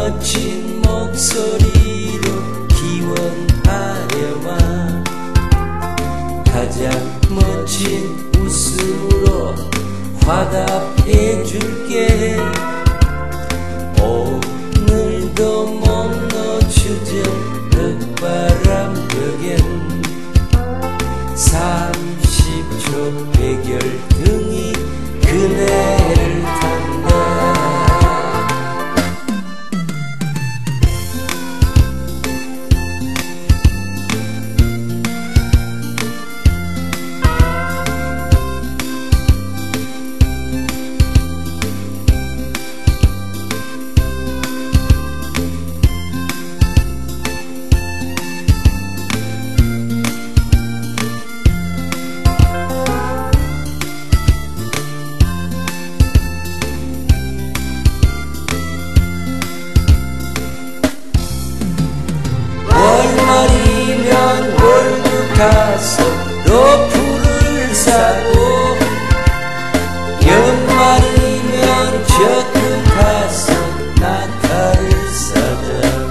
멋진 목소리로 기원하여마 가장 멋진 웃음으로 화답해줄게. 오늘도 못 놓치죠 흙바람 벽엔 30초 백열등이 그네를 탄다. 월말이면 월급 가서 로프를 사고 연말이면 적금 가서 낙타를 사자.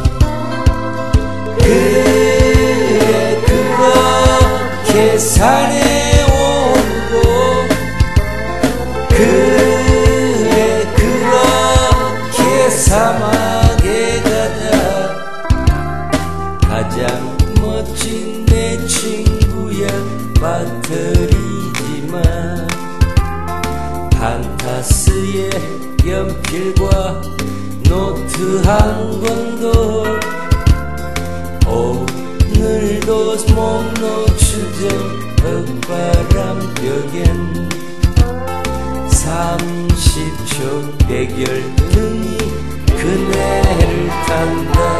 그래 그렇게 산에 오르고 그래 그렇게 사막에 가자. 가장 멋진 내 친구야 빠뜨리지마. 판타스의 연필과 노트 한 권도 오늘도 못 놓치죠 흙바람 벽엔 30초 백열등이 그네를 탄다.